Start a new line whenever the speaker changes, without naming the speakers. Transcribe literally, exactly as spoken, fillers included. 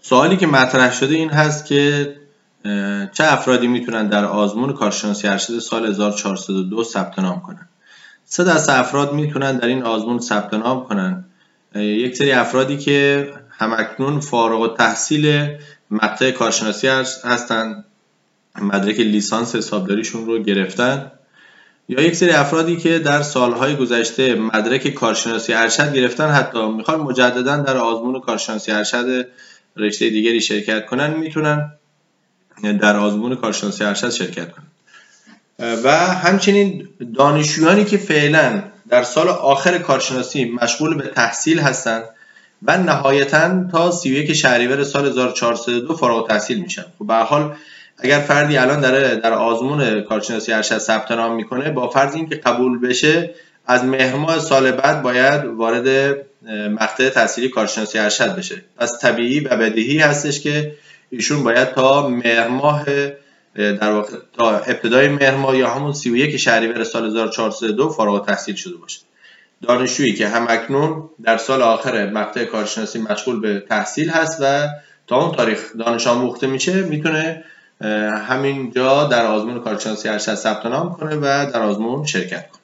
سوالی که مطرح شده این هست که چه افرادی میتونن در آزمون کارشناسی ارشد سال هزار و چهارصد و دو ثبت نام کنن؟ سه دسته افراد میتونن در این آزمون ثبت نام کنن. یک سری افرادی که همکنون فارغ التحصیل مقطع کارشناسی هستن، مدرک لیسانس حسابداریشون رو گرفتن، یا یک سری افرادی که در سالهای گذشته مدرک کارشناسی ارشد گرفتن، حتی میخوان مجددا در آزمون کارشناسی ارشد رشته دیگری شرکت کنن، میتونن در آزمون کارشناسی ارشد شرکت کنن. و همچنین دانشجویانی که فعلا در سال آخر کارشناسی مشغول به تحصیل هستند و نهایتاً تا سی و یک شهریور سال هزار و چهارصد و دو فارغ التحصیل میشن. خب به هر حال اگر فردی الان در در آزمون کارشناسی ارشد ثبت نام میکنه، با فرض اینکه قبول بشه، از مهر ماه سال بعد باید وارد مقطع تحصیلی کارشناسی ارشد بشه. پس طبیعی و بدیهی هستش که ایشون باید تا مهر ماه، در واقع تا ابتدای مهر ماه یا همون سی و یک شهریور سال هزار و چهارصد و دو فارغ التحصیل شده باشه. دانشجویی که هم اکنون در سال آخر مقطع کارشناسی مشغول به تحصیل هست و تا اون تاریخ دانش آموخته میشه، میتونه همینجا در آزمون کارشناسی ارشد ثبت نام کنه و در آزمون شرکت کنه.